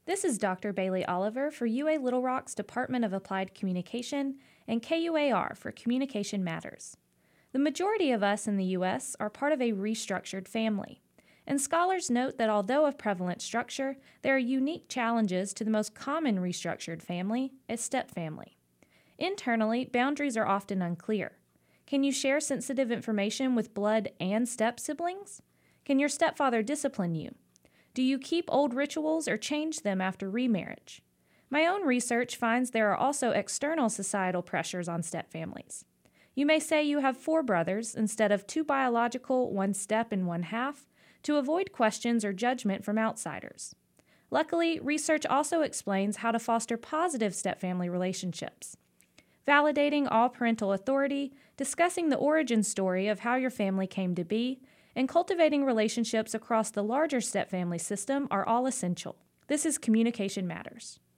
This is Dr. Bailey Oliver for UA Little Rock's Department of Applied Communication and KUAR for Communication Matters. The majority of us in the U.S. are part of a restructured family, and scholars note that although a prevalent structure, there are unique challenges to the most common restructured family, a stepfamily. Internally, boundaries are often unclear. Can you share sensitive information with blood and step-siblings? Can your stepfather discipline you? Do you keep old rituals or change them after remarriage? My own research finds there are also external societal pressures on stepfamilies. You may say you have 4 brothers instead of 2 biological, 1 step and 1 half, to avoid questions or judgment from outsiders. Luckily, research also explains how to foster positive stepfamily relationships. Validating all parental authority, discussing the origin story of how your family came to be, and cultivating relationships across the larger stepfamily system are all essential. This is Communication Matters.